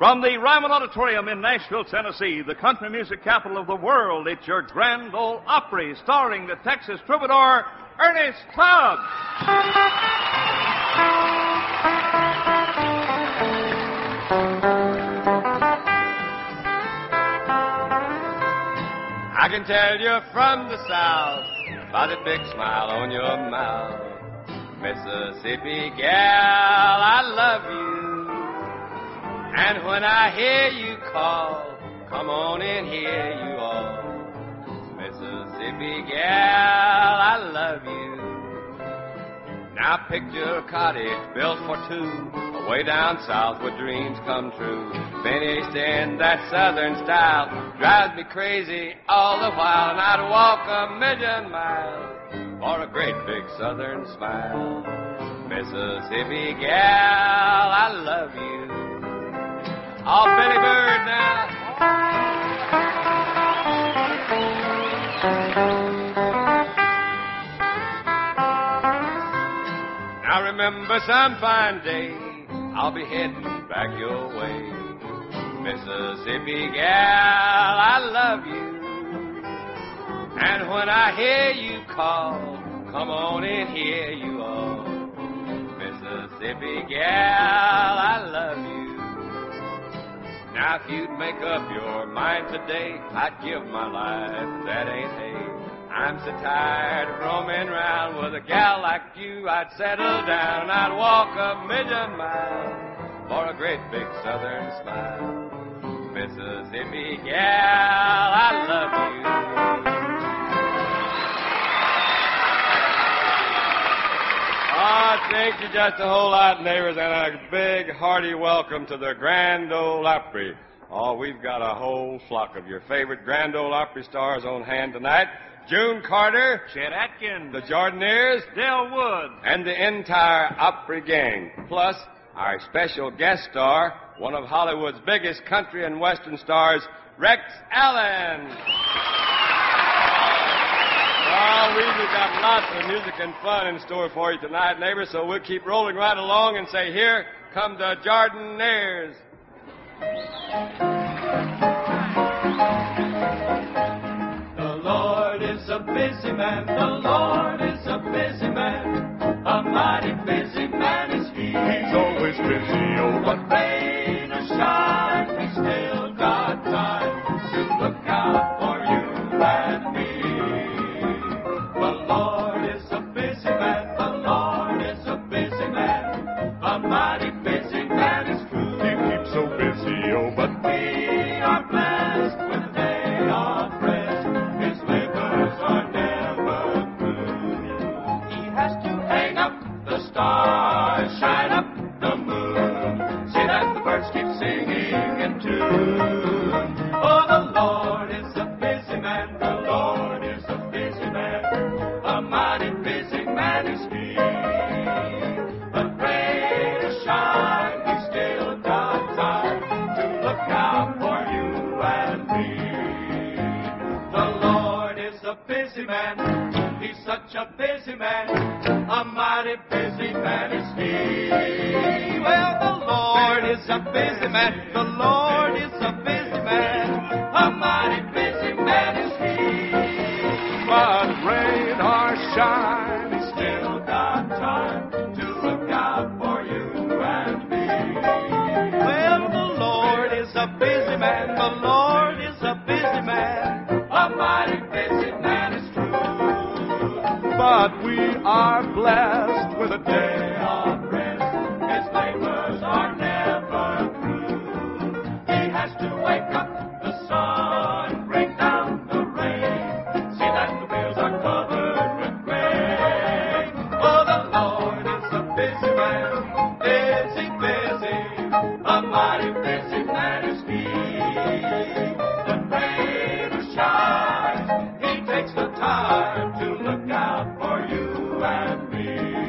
From the Ryman Auditorium in Nashville, Tennessee, the country music capital of the world, it's your Grand Ole Opry, starring the Texas troubadour, Ernest Tubb. I can tell you're from the South by the big smile on your mouth. Mississippi gal, I love you. And when I hear you call, come on in here, you all. Mississippi gal, I love you. Now picture a cottage built for two, way down south where dreams come true. Finished in that southern style, drives me crazy all the while. And I'd walk 1,000,000 miles for a great big southern smile. Mississippi gal, I love you. Oh, Billy Bird now. Now remember some fine day, I'll be heading back your way. Mississippi gal, I love you. And when I hear you call, come on in here, you all. Mississippi gal, I love you. Now if you'd make up your mind today, I'd give my life, that ain't hay. I'm so tired of roaming around with a gal like you. I'd settle down and I'd walk 1,000,000 miles for a great big southern smile. Mississippi gal, I love you. Oh, thank you just a whole lot, neighbors, and a big, hearty welcome to the Grand Ole Opry. Oh, we've got a whole flock of your favorite Grand Ole Opry stars on hand tonight. June Carter, Chet Atkins, the Jordanaires, Del Wood, and the entire Opry gang. Plus, our special guest star, one of Hollywood's biggest country and western stars, Rex Allen. Well, we've got lots of music and fun in store for you tonight, neighbors, so we'll keep rolling right along and say, here come the Jordanaires. The Lord is a busy man, the Lord is a busy man, a mighty busy man is he. He's always busy, oh, but rain or shine, he's still got time to look out for you and me. The Lord is a busy man, the Lord is a busy man, a mighty busy man is true. He keeps so busy, oh, but we are blessed with a day of rest. His labors are never through. He has to hang up the stars, shine up the moon, see that the birds keep singing in tune. Oh, the Lord is a busy man, the Lord is a busy man, a mighty busy man is he. But rain or shine, he's still got time to look out for you and me. The Lord is a busy man, he's such a busy man, a mighty busy man is he. Well, the Lord is a busy man, the Lord is a busy man, a mighty busy man is he. but rain or shine, He's still got time to look out for you and me. Well, the Lord is a busy man, the Lord is a busy man, a mighty busy man is true. but we are blessed with a day. Day of rest, his labors are never through. He has to wake up the sun, bring down the rain, see that the fields are covered with grain. Oh, the Lord is a busy man, busy, busy, a mighty busy man is he. The rain or shine, he takes the time to look out for you and me.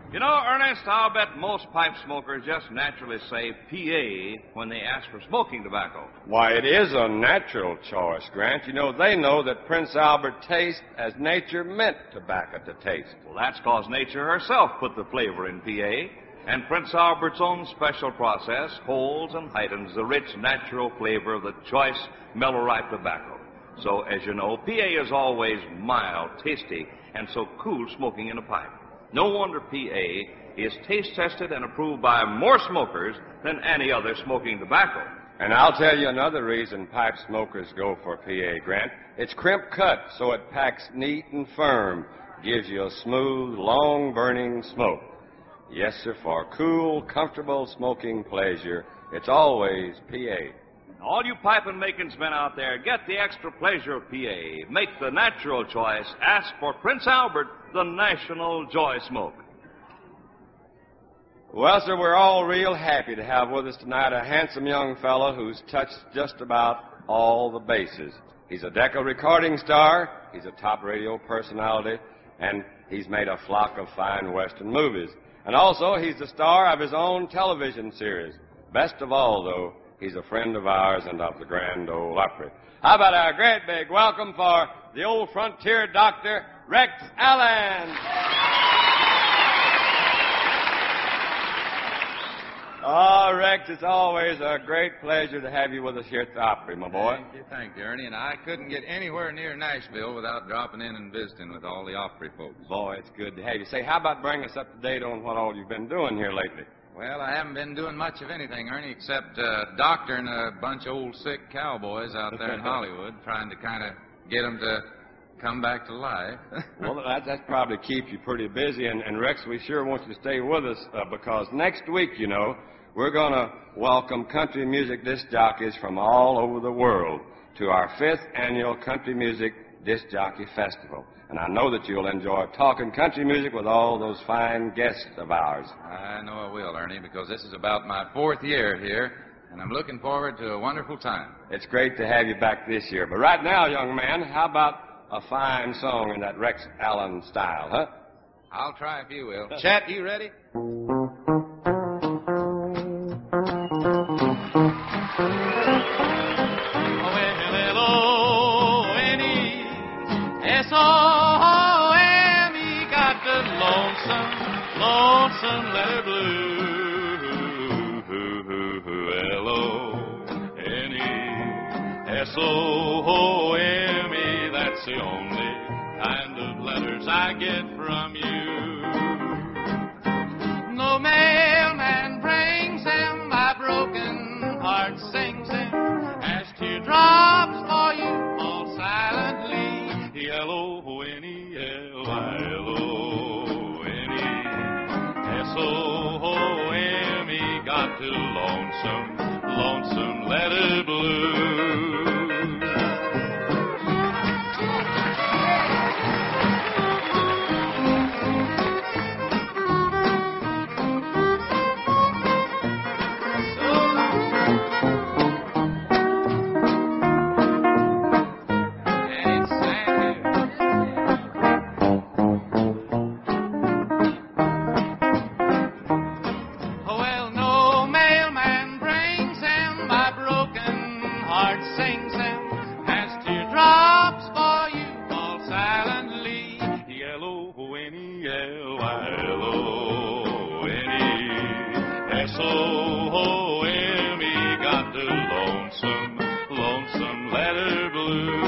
You know, Ernest, I'll bet most pipe smokers just naturally say PA when they ask for smoking tobacco. Why, it is a natural choice, Grant. You know, they know that Prince Albert tastes as nature meant tobacco to taste. Well, that's because nature herself put the flavor in PA, and Prince Albert's own special process holds and heightens the rich, natural flavor of the choice, mellow-ripe tobacco. So, as you know, PA is always mild, tasty, and so cool smoking in a pipe. No wonder PA is taste-tested and approved by more smokers than any other smoking tobacco. And I'll tell you another reason pipe smokers go for PA, Grant. It's crimp cut, so it packs neat and firm, gives you a smooth, long-burning smoke. Yes, sir, for cool, comfortable smoking pleasure, it's always PA. All you pipe and makings men out there, get the extra pleasure of PA. Make the natural choice. Ask for Prince Albert, the National Joy Smoke. Well, sir, we're all real happy to have with us tonight a handsome young fellow who's touched just about all the bases. He's a Decca recording star, he's a top radio personality, and he's made a flock of fine Western movies. And also, he's the star of his own television series. Best of all, though, he's a friend of ours and of the Grand Ole Opry. How about our great big welcome for the old frontier doctor, Rex Allen? Oh, Rex, it's always a great pleasure to have you with us here at the Opry, my boy. Thank you, Ernie. And I couldn't get anywhere near Nashville without dropping in and visiting with all the Opry folks. Boy, it's good to have you. Say, how about bringing us up to date on what all you've been doing here lately? Well, I haven't been doing much of anything, Ernie, except doctoring a bunch of old sick cowboys out there in Hollywood, trying to kind of get them to come back to life. Well, that's probably keep you pretty busy. And Rex, we sure want you to stay with us because next week, you know, we're going to welcome country music disc jockeys from all over the world to our 5th annual Country Music Disc Jockey Festival. And I know that you'll enjoy talking country music with all those fine guests of ours. I know I will, Ernie, because this is about my 4th year here, and I'm looking forward to a wonderful time. It's great to have you back this year. But right now, young man, how about a fine song in that Rex Allen style, huh? I'll try if you will. Chet, you ready? S-O-M-E got the lonesome letter blue. L-O-N-E S-O-M-E, that's the only kind of letters I get from you. No mailman brings them, my broken heart sings them as teardrops for you fall silently. L-O-N-E-L-I-L-O-N-E S-O-M-E got the lonesome letter blue. S-O-M-E got the lonesome letter blue.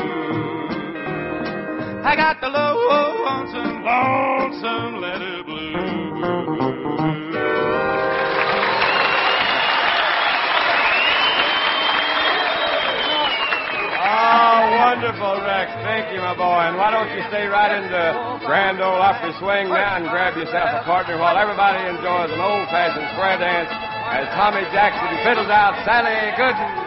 I got the lonesome letter blue. Oh, wonderful, Rex. Thank you, my boy. And why don't you stay right in the Grand Ole Opry swing now and grab yourself a partner while everybody enjoys an old-fashioned square dance as Tommy Jackson fiddles out Sally Gooden.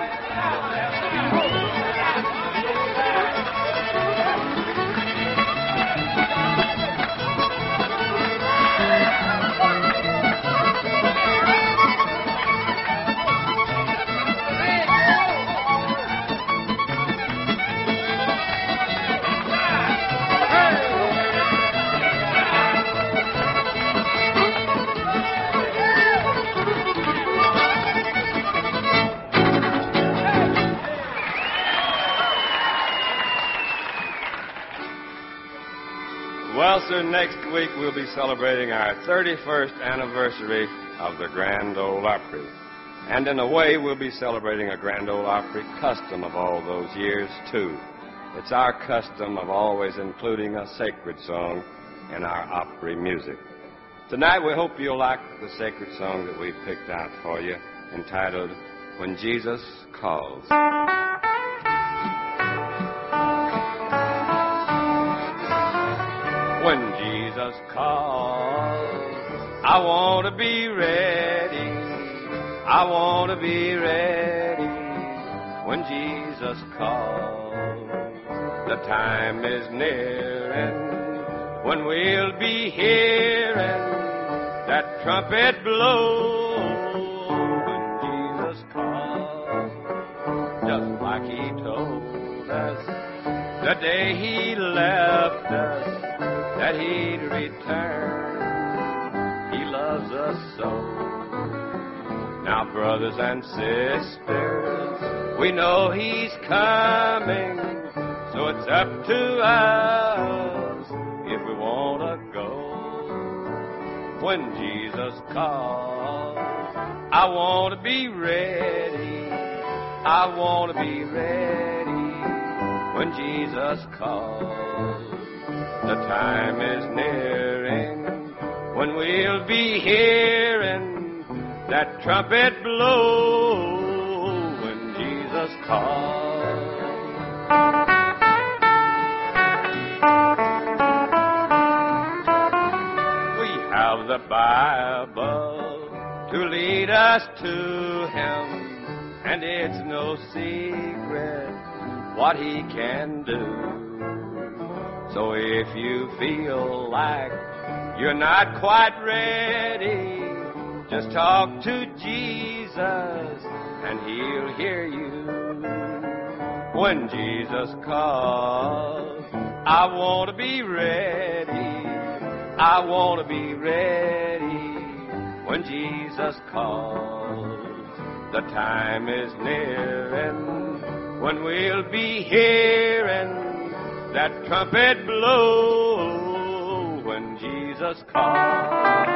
Master, next week we'll be celebrating our 31st anniversary of the Grand Ole Opry. And in a way, we'll be celebrating a Grand Ole Opry custom of all those years, too. It's our custom of always including a sacred song in our Opry music. Tonight, we hope you'll like the sacred song that we've picked out for you, entitled, When Jesus Calls. When Jesus calls, I want to be ready. I want to be ready. When Jesus calls, the time is nearing when we'll be hearing that trumpet blow. When Jesus calls, just like he told us the day he left us, that he'd return. He loves us so. Now, brothers and sisters, we know he's coming, so it's up to us if we want to go. When Jesus calls, I want to be ready. I want to be ready when Jesus calls. The time is nearing when we'll be hearing that trumpet blow when Jesus calls. We have the Bible to lead us to Him, and it's no secret what He can do. So if you feel like you're not quite ready, just talk to Jesus and He'll hear you. When Jesus calls, I want to be ready. I want to be ready when Jesus calls. The time is nearing when we'll be hearing that trumpet blow when Jesus calls.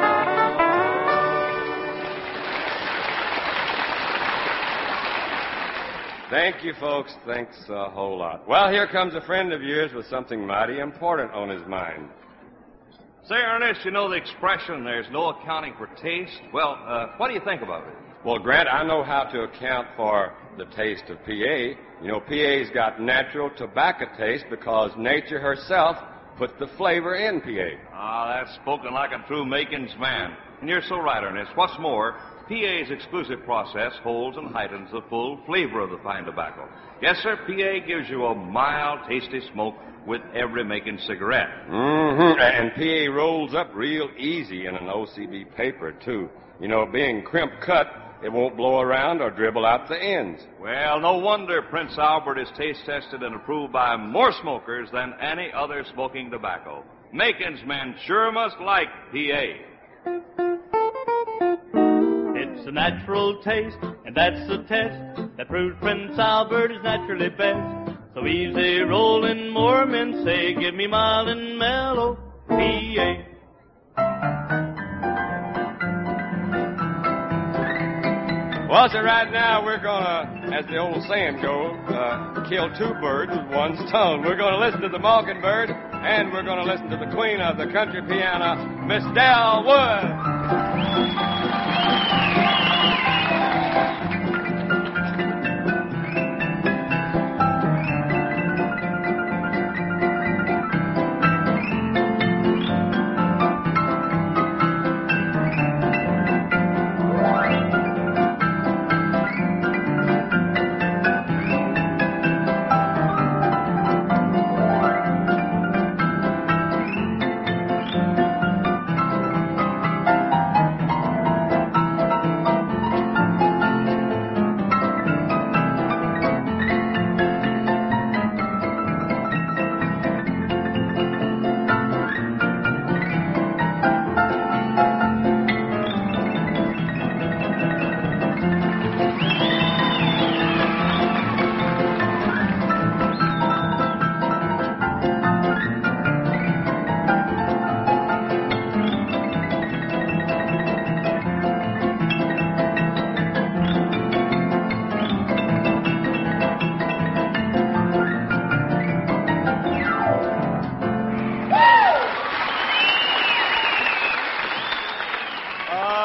Thank you, folks. Thanks a whole lot. Well, here comes a friend of yours with something mighty important on his mind. Say, Ernest, you know the expression, there's no accounting for taste? Well, what do you think about it? Well, Grant, I know how to account for the taste of PA. You know, PA's got natural tobacco taste because nature herself put the flavor in PA. Ah, that's spoken like a true makings man. And you're so right, Ernest. What's more, PA's exclusive process holds and heightens the full flavor of the fine tobacco. Yes, sir, PA gives you a mild, tasty smoke with every making cigarette. Mm-hmm. And PA rolls up real easy in an OCB paper, too. You know, being crimp cut, it won't blow around or dribble out the ends. Well, no wonder Prince Albert is taste tested and approved by more smokers than any other smoking tobacco. Makins men sure must like PA. It's a natural taste, and that's a test that proves Prince Albert is naturally best. So easy rolling, more men say, give me mild and mellow PA. Well, so right now we're going to, as the old saying goes, kill two birds with one stone. We're going to listen to the Mockingbird, and we're going to listen to the queen of the country piano, Miss Del Wood.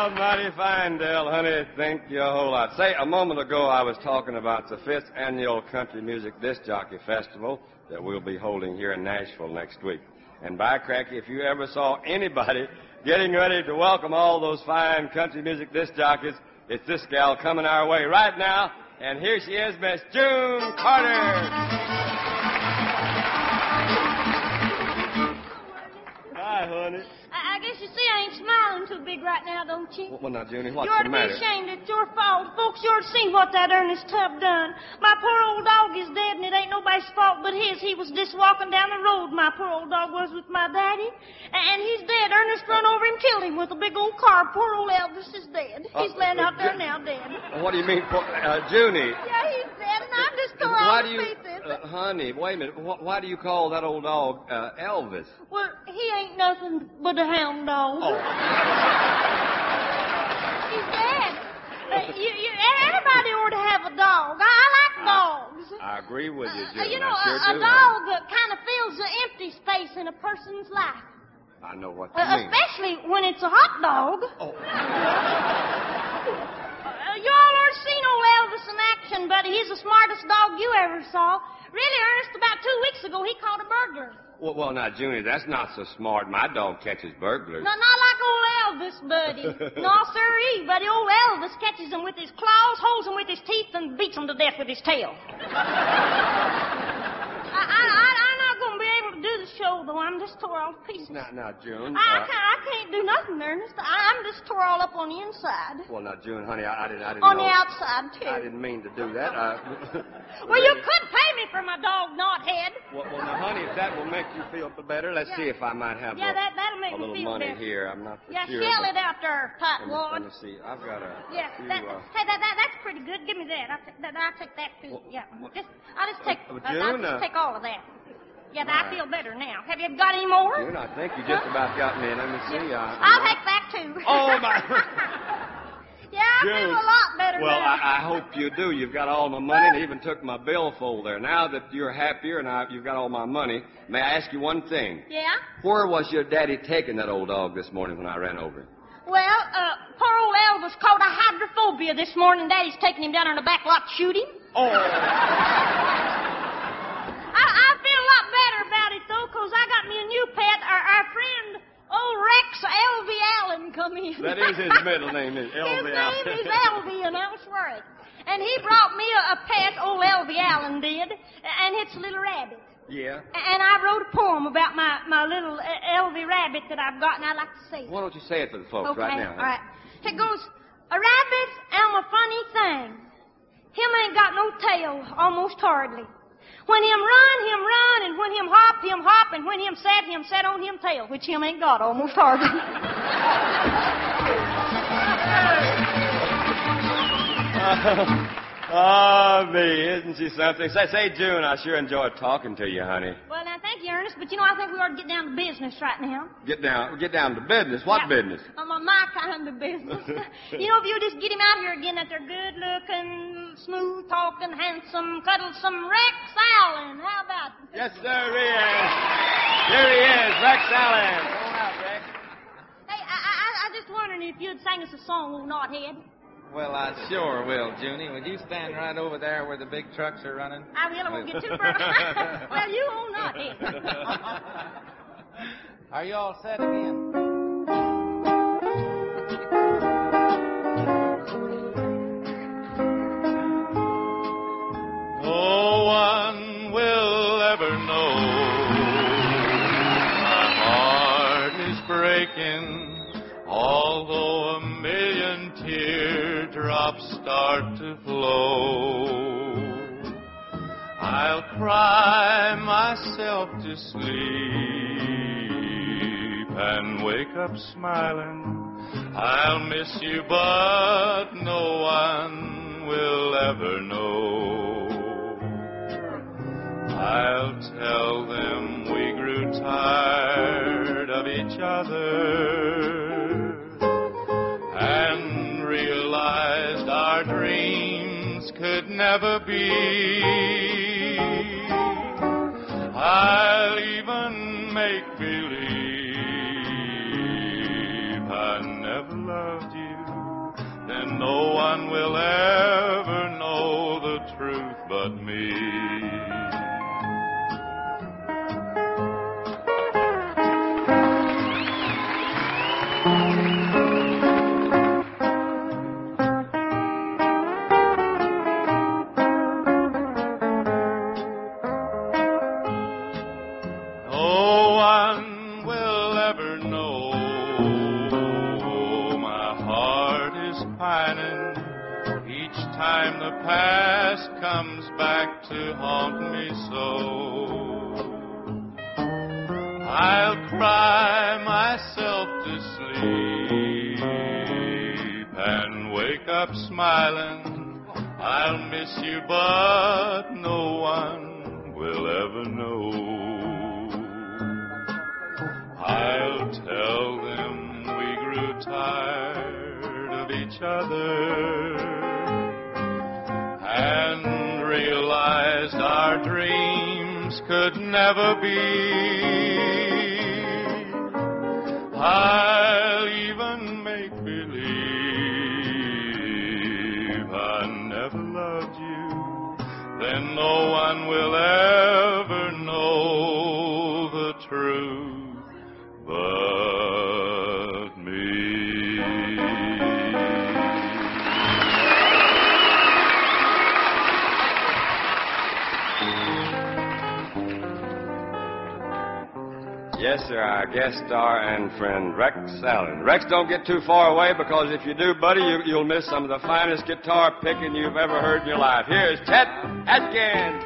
Oh, mighty fine, Dell, honey. Thank you a whole lot. Say, a moment ago I was talking about the 5th Annual Country Music Disc Jockey Festival that we'll be holding here in Nashville next week. And by cracky, if you ever saw anybody getting ready to welcome all those fine country music disc jockeys, it's this gal coming our way right now. And here she is, Miss June Carter. Hi, honey. I guess you see I ain't smiling too big right now, don't you? Well, now, Junie, what's You ought the to matter? be ashamed. It's your fault. Folks, you ought to see what that Ernest Tubb done. My poor old dog is dead, and it ain't nobody's fault but his. He was just walking down the road, my poor old dog was, with my daddy. And he's dead. Ernest run over him, killed him with a big old car. Poor old Elvis is dead. He's laying out there now, dead. What do you mean, Junie? Yeah, he's dead, and I'm just tore Why all do to you, pieces. honey, wait a minute. Why do you call that old dog Elvis? Well, he ain't nothing but a hound dog. Oh. He's dead. Everybody ought to have a dog. I like dogs. I agree with you, Junie. You know, I sure a do, dog kind of fills the empty space in a person's life. I know what you mean. Especially when it's a hot dog. Oh. You all already seen old Elvis in action, buddy. He's the smartest dog you ever saw. Really, Ernest, about 2 weeks ago, he caught a burglar. Well, now, Junie, that's not so smart. My dog catches burglars. No, not like old Elvis, buddy. No, sirree, buddy. Old Elvis catches them with his claws, holds them with his teeth, and beats them to death with his tail. I'm not going to be able to do the show, though. I'm just tore all to pieces. Now, June. I can't do nothing, Ernest. I'm just tore all up on the inside. Well, now, June, honey, I didn't On know. the outside, too. I didn't mean to do that. Well, you could pay me for my dog knothead. Well, now, honey, if that will make you feel better, let's see if I might have that'll make a me little feel money better. here. I'm not for Yeah, sure. shell but it out there, let Tightwad. me see. I've got a Yeah, few, that's pretty good. Give me that. I'll take that too. Yeah, I'll just take all of that. Yeah, I feel better now. Have you got any more? June, I think you just about got me. Let me see. I'll take that too. Oh, my. Yeah, I feel a lot better Well, now. I hope you do. You've got all my money and even took my billfold there. Now that you're happier and you've got all my money, may I ask you one thing? Yeah? Where was your daddy taking that old dog this morning when I ran over him? Well, poor old Elvis caught a hydrophobia this morning. Daddy's taking him down in the back lot to shoot him. Oh. I feel a lot better about it, though, because I got me a new pet. Our friend, old Rex L.V. Allen, come in. That is his middle name, is L.V. Allen. His name is L.V., and that's right. And he brought me a pet, old L.V. Allen did, and it's a little rabbit. Yeah. And I wrote a poem about my little L.V. rabbit that I've got, and I'd like to say it. Why don't you say it for the folks right now? All right. It goes, a rabbit am a funny thing. Him ain't got no tail, almost hardly. When him run, and when him hop, and when him set on him tail, which him ain't got, almost hardly. Me, isn't she something? Say, June, I sure enjoyed talking to you, honey. Well, now, thank you, Ernest, but I think we ought to get down to business right now. Get down to business. What business? My kind of business. If you just get him out here again, that they're good-looking, smooth-talking, handsome, cuddlesome Rex Allen. How about it? Yes, sir, he is. Here he is, Rex Allen. Go on out, Rex. Hey, I just wondering if you'd sing us a song, old knothead. Well, I sure will, Junie. Would you stand right over there where the big trucks are running? I will. I won't get too far. Well, you old knothead. Are you all set again? No one will ever know. My heart is breaking, although a million teardrops start to flow. I'll cry myself to sleep and wake up smiling. I'll miss you, but no one will ever know. I'll tell them we grew tired of each other and realized our dreams could never be. I'll even make believe I never loved you. pining. Each time the past comes back to haunt me so. I'll cry myself to sleep and wake up smiling. I'll miss you, but no one will ever know. I'll tell them we grew tired of each other and realized our dreams could never be. I'll even make believe I never loved you. Then no one will ever know the truth but me. Yes, sir, our guest star and friend, Rex Allen. Rex, don't get too far away, because if you do, buddy, you'll miss some of the finest guitar picking you've ever heard in your life. Here's Chet Atkins.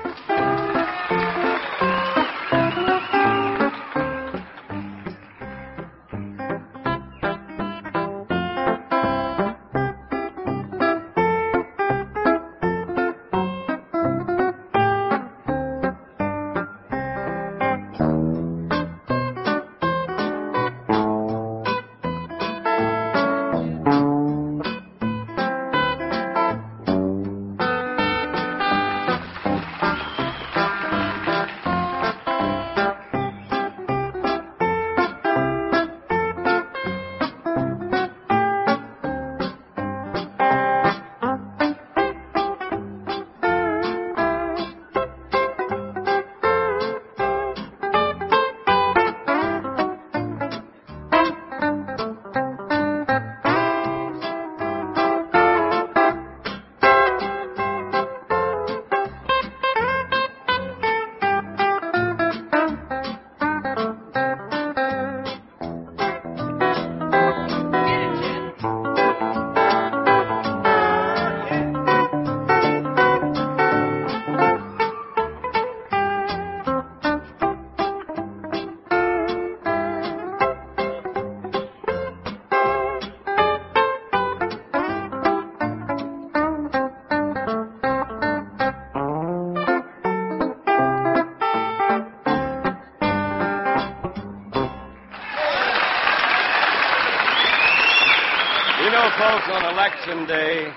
Folks, on Election Day,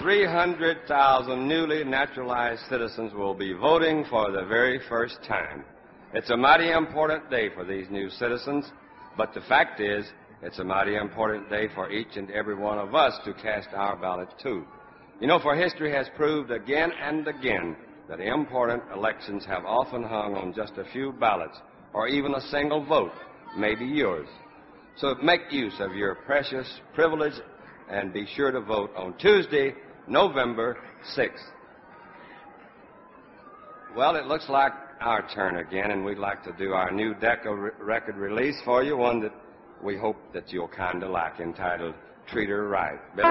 300,000 newly naturalized citizens will be voting for the very first time. It's a mighty important day for these new citizens, but the fact is, it's a mighty important day for each and every one of us to cast our ballot, too. You know, for history has proved again and again that important elections have often hung on just a few ballots, or even a single vote, maybe yours. So make use of your precious privilege and be sure to vote on Tuesday, November 6th. Well, it looks like our turn again, and we'd like to do our new Decca record release for you, one that we hope that you'll kind of like, entitled Treat Her Right. Billy?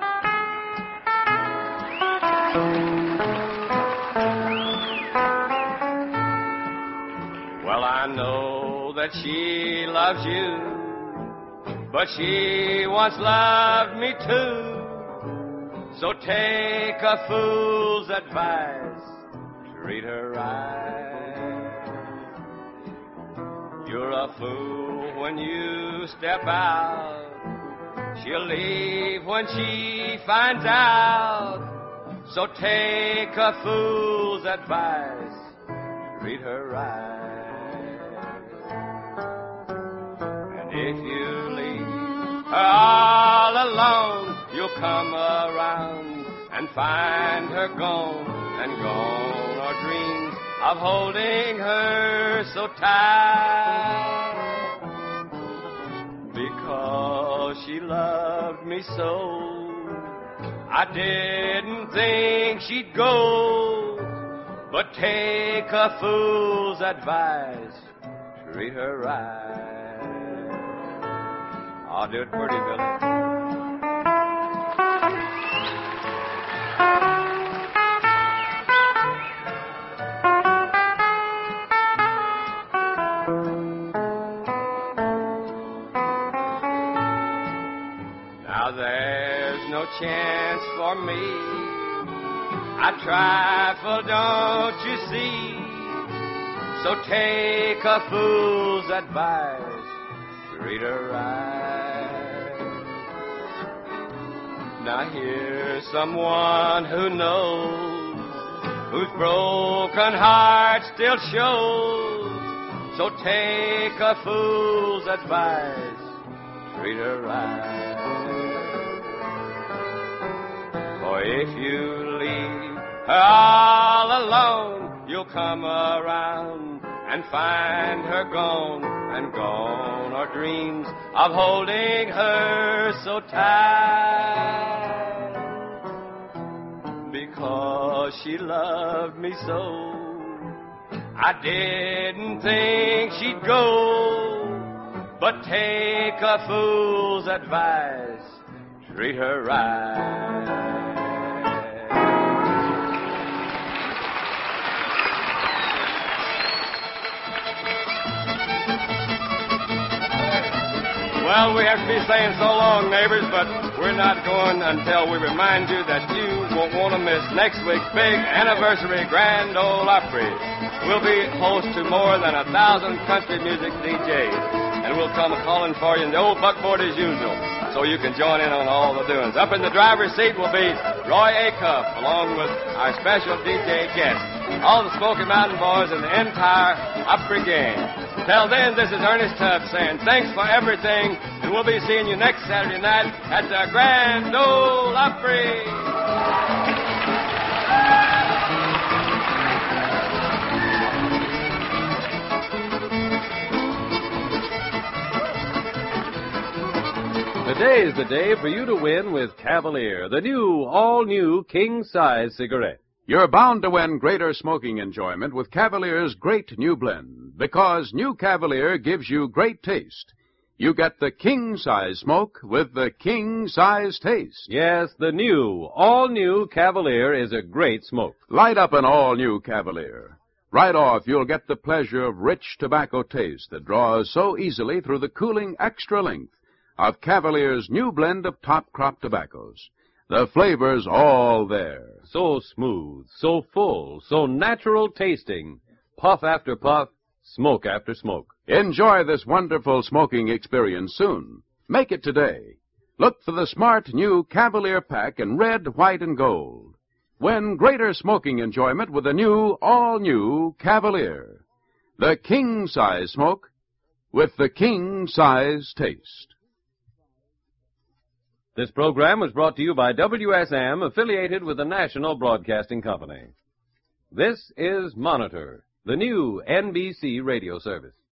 Well, I know that she loves you, but she once loved me too. So take a fool's advice, treat her right. You're a fool when you step out. She'll leave when she finds out. So take a fool's advice, treat her right. And if you all alone, you'll come around and find her gone, and gone are dreams of holding her so tight. Because she loved me so, I didn't think she'd go. But take a fool's advice, treat her right. I'll do it pretty, Billy. Now there's no chance for me. I trifle, don't you see? So take a fool's advice, treat her right. Now here's someone who knows, whose broken heart still shows. So take a fool's advice, treat her right. For if you leave her all alone, you'll come around and find her gone, and gone are dreams of holding her so tight. Because she loved me so, I didn't think she'd go. But take a fool's advice, treat her right. Well, we have to be saying so long, neighbors, but we're not going until we remind you that you won't want to miss next week's big anniversary Grand Ole Opry. We'll be host to more than 1,000 country music DJs, and we'll come calling for you in the old buckboard as usual, so you can join in on all the doings. Up in the driver's seat will be Roy Acuff, along with our special DJ guest, all the Smoky Mountain Boys and the entire Opry gang. Till then, this is Ernest Tubbs saying thanks for everything, and we'll be seeing you next Saturday night at the Grand Ole Opry. Today is the day for you to win with Cavalier, the new, all-new king-size cigarette. You're bound to win greater smoking enjoyment with Cavalier's great new blend, because new Cavalier gives you great taste. You get the king-size smoke with the king-size taste. Yes, the new, all-new Cavalier is a great smoke. Light up an all-new Cavalier. Right off, you'll get the pleasure of rich tobacco taste that draws so easily through the cooling extra length of Cavalier's new blend of top crop tobaccos. The flavor's all there. So smooth, so full, so natural tasting. Puff after puff, smoke after smoke. Enjoy this wonderful smoking experience soon. Make it today. Look for the smart new Cavalier pack in red, white, and gold. Win greater smoking enjoyment with the new, all-new Cavalier. The king-size smoke with the king-size taste. This program was brought to you by WSM, affiliated with the National Broadcasting Company. This is Monitor, the new NBC radio service.